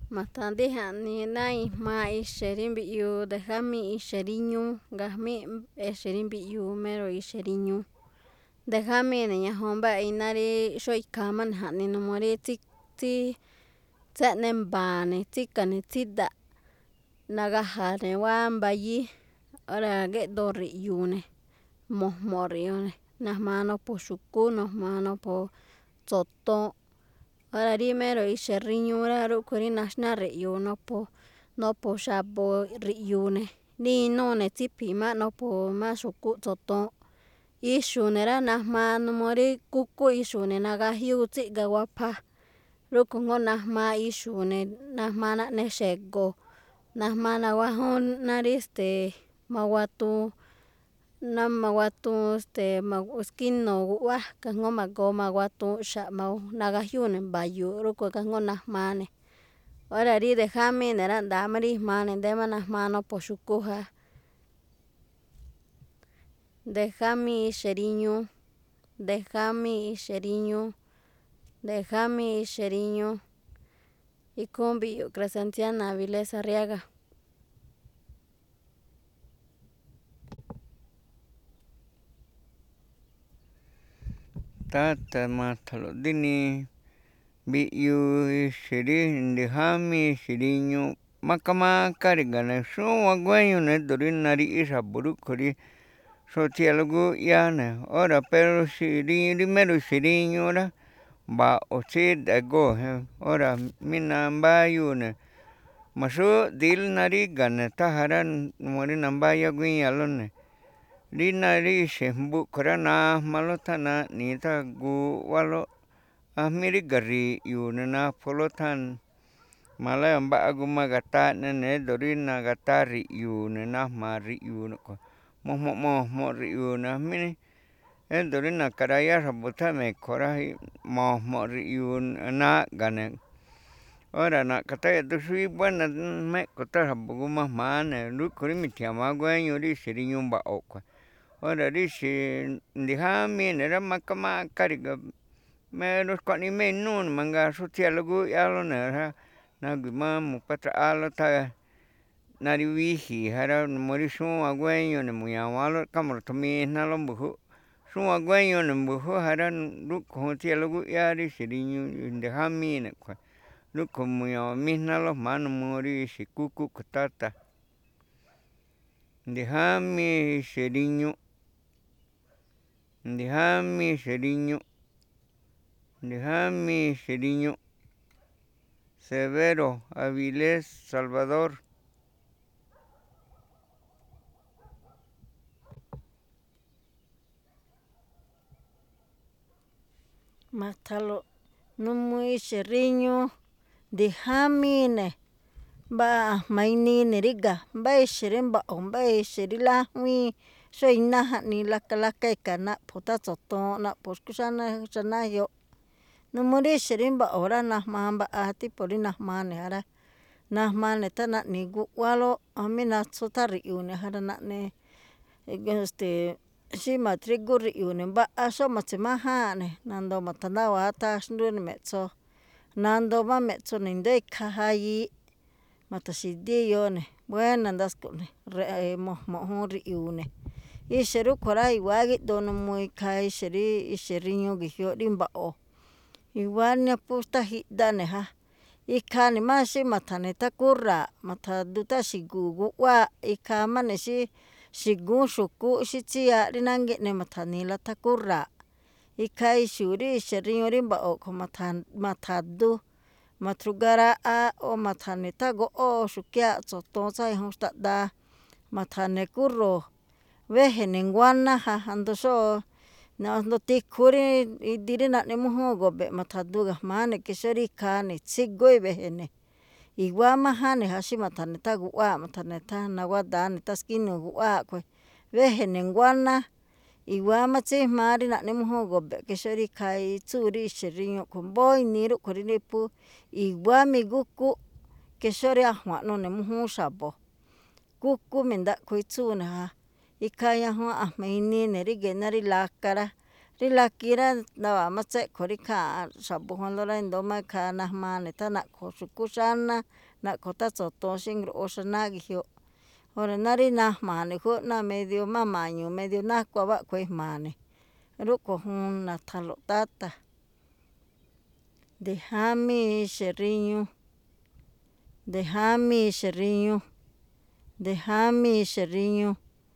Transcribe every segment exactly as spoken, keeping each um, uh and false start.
Mathandija ni nai jma ixe̱ rí mbiꞌyu nde̱jámii ixe̱ rí ñúú gajmí exe̱ rí mbiꞌyu mero ixe̱ rí ñúú, nde̱jámiine̱ ñajuun iná rí xóo ikhaa máꞌ ne̱ jaꞌnii numuu rí tsí tsí tséꞌne mba̱a̱ tsíka̱ne̱ tsída̱ꞌ nagaja̱ne̱ wáa mbayíí óra̱ géꞌdoo riꞌyu̱u̱ne̱ mo̱jmo̱ꞌ riꞌyu̱u̱ne̱ najmaa nuphuu xu̱kú najmaa nuphuu tso̱toonꞌ óra̱ rí mero ixe̱ rí ñúú rá rúꞌkhue̱n rí naxná riꞌyu̱u̱ nuphuu nuphuu xa̱bo̱ riꞌyu̱u̱ne̱ rí inúune̱ tsíphi̱i̱ máꞌ nuphuu máꞌ xu̱kúꞌ tso̱toonꞌ ixu̱u̱ne̱ rá najmaa numuu rí kúkú ixu̱u̱ne̱ nagajiúu tsíꞌga wapha rúꞌkhue̱n jngóo najmaa ixu̱u̱ne̱ najmaa naꞌne xe̱go̱ najmaa nawajúún ná rí ste̱e̱ mawatuun ná mawatuun ste̱e̱ skínuu̱ guꞌwá kajngó ma̱goo mawatuun xa̱ꞌ nagajúune̱ mba̱yo̱o̱ꞌ rúꞌkhue̱n kajngó najmaane̱ óra̱ rí de̱jámiine̱ rá nda̱a̱ má rí jmaane̱ ndéé má najmaa nuphuu xu̱kú ja. Nde̱jámii ixe̱ rí ñúú, nde̱jámii ixe̱ rí ñúú, nde̱jámii ixe̱ rí ñúú ikhúún mbiꞌyu̱ Crescenciana Avilés Arriaga. Táta̱ ma̱tha̱lo̱ꞌ díni mbiꞌyu ixe̱ rí nde̱jámii ixe̱ rí ñúú maka maka ri̱ga̱ xúwan guéño ne̱ édo̱ rí nariꞌí xa̱bo̱ rúꞌkhue̱n rí xóo tsíyalóꞌ gúꞌyáá ne̱ óra̱ pero xi rí mero ixe̱ rí ñúú rá mba̱ꞌo̱ tsída̱góo̱ jin óra̱ mí nambáyúu ne̱ ma̱xúdi̱ílóꞌ ná ríga̱ ne̱ taja rá numuu rí nambáyá gúíñalóꞌ ne̱ rí náa rí ixe̱ jmbu a̱ꞌkhue̱n rá najmalóꞌ tháan naꞌni̱i̱ tháan guꞌwálóꞌ ajmí ríga̱ riꞌyu̱u̱ ne̱ napholóꞌ tháan ma̱laꞌ mbaꞌa g a ga̱taꞌne ne̱ édo̱ rí nagataa riꞌyu̱u̱ ne̱ najma̱a̱ riꞌyu̱u̱ ne̱ a̱ꞌkhue̱n mo̱jmo̱ꞌ mo̱jmo̱ꞌ riꞌyu̱u̱ ne̱ jamí édo̱ rí na̱ka̱ rayá xa̱bo̱ tháan me̱kho̱ rá mo̱jmo̱ꞌ riꞌyu̱u̱ naꞌga̱ ne̱ óra̱ na̱ꞌkha̱ tá yaꞌduun xúwí buéna̱ me̱ꞌkho̱ tháan xa̱bo̱ g a jma̱á ne̱ rúꞌkhue̱n rí mi̱thia̱wa̱á guéño rí ixe̱ rí ñúú mba̱ꞌo̱ a̱ꞌkhue̱n óra̱ rí ixe̱ nde̱jámii ne̱ rá maka maka ri̱ga̱ mero xkuaꞌnii má inúu ne̱ mangaa xóo tsíyalóꞌ gúꞌyálóꞌ ne̱ rá nagui̱i̱ má mu̱pa̱traꞌáálóꞌ tháan ná rí wíji̱i̱ ja rá numuu rí xúwan guéño ne̱ mu̱ña̱wáánlóꞌ káma̱ra̱thumijnálóꞌ mbu̱júꞌ xúwan guéño ne̱ mbu̱júꞌ ja rá rúꞌkhue̱n juun tsíyalóꞌ gúꞌyáá rí ixe̱ rí ñúú nde̱jámii ne̱ a̱ꞌkhue̱n rúꞌkhue̱n mu̱ña̱wa̱nmijnálóꞌ jma̱á numuu rí ixe̱ kúkú a̱ꞌkhue̱n táta̱ nde̱jámii ixe̱ rí ñúú, nde̱jámii ixe̱ rí ñúú, nde̱jámii ixe̱ rí ñúú Severo Avilés Salvador. Ma̱tha̱lo̱ꞌ numuu ixe̱ rí ñúú nde̱jámii ne̱ mbáá a̱jma̱ inii ne̱ ríga̱ mbá ixe̱ rí mba̱ꞌo̱ mbá ixe̱ rí lájwíin xóo iná jaꞌnii laka laka e̱ka̱ naꞌpho̱ tháan tso̱toon naꞌpho̱ xkú xanáá ge̱jyoꞌ numuu rí ixe̱ rí mba̱ꞌo̱ rá najmaa mbaꞌa tipo rí najmaa ne̱ ja rá najmaa ne̱ tháan naꞌni̱i̱ guꞌwálóꞌ jamí natso tháan riꞌyu̱u̱ ne̱ ja rá naꞌne ste̱e̱ xí ma̱trigu riꞌyu̱u̱ ne̱ mbaꞌa xóo ma̱tse̱májáanꞌ ne̱ nandoo ma̱tha̱ndáwa̱á tháan xndú ne̱ me̱ꞌtso nandoo má me̱ꞌtso ne̱ i̱ndo̱ó ikhaa jayííꞌ ma̱ta̱xi̱díí iyoo ne̱ buéna̱ ndasko̱ꞌ ne̱ mo̱jmo̱ꞌ jún riꞌyu̱u̱ ne̱ ixe̱ rúꞌkhue̱n rá i̱wa̱á gíꞌdoo numuu ikhaa ixe̱ rí ixe̱ rí ñúú ge̱jyoꞌ rí mba̱ꞌo̱ i̱wa̱á naphú xtájida ne̱ ja ikhaa ne̱ má xí ma̱tha̱ne̱ tháan kúra̱a̱ꞌ ma̱tha̱du tháan xi̱gu̱u̱ guꞌwáaꞌ ikhaa má ne̱ xí xi̱gúún xu̱kúꞌ xí tsíyaaꞌ rí nángí eꞌne ma̱tha̱ni̱i̱la tháan kúra̱a̱ꞌ ikhaa ixu̱u̱ rí ixe̱ rí ñúú rí mba̱ꞌo̱ a̱ꞌkhue̱n ma̱tha̱du ma̱tru̱gá raꞌa o ma̱tha̱ne̱ tháan goꞌóo xu̱kiáaꞌ tso̱toon tsáa ñajuun xtaꞌdaa ma̱tha̱ne̱ kúro̱o̱ wéje̱ ne̱ nguáná ja ajndo xóo ajndo tikhu rí idi rí naꞌne mújúun gobeꞌ ma̱tha̱du ga̱jma̱á ne̱ ke xó rí ikhaa ne̱ tsígó i̱we̱je̱ ne̱ i̱wa̱á máján ne̱ ja xí ma̱tha̱ne̱ tháan guꞌwáaꞌ ma̱tha̱ne̱ tháan naguáda̱á ne̱ tháan skínuu̱ guꞌwáaꞌ a̱ꞌkhue̱n wéje̱ ne̱ nguáná i̱wa̱á má tsíjmaa rí naꞌne mújúun gobeꞌ ke xó rí ikhaa itsúu rí ixe̱ rí ñúú a̱ꞌkhue̱n mbóó inii rúꞌkhue̱n rí niphú i̱wa̱á migúkú ke xó rí ajua̱nꞌ nune̱ mújúún xa̱bo̱ kúkú mi̱ndaꞌkho itsúu ne̱ ja ikhaa ñajuun a̱jma̱ inii ne̱ ríge̱ ná rí laka rá rilakira nava matse korika xabujon lora indoma kana mane tana kosukushana na kota tsoton xingro oxana gijio ore nari najmane juna medio mamaño medio nakua kuejmane ruko jun natjalo tata ndejami xerriño ndejami xerriño ndejami xerriño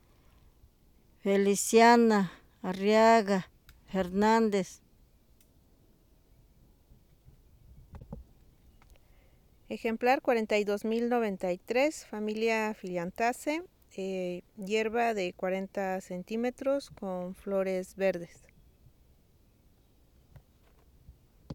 Feliciana Arriaga Hernández. Ejemplar cuarenta y dos mil noventa y tres, familia Filiantaceae, eh, hierba de cuarenta centímetros con flores verdes.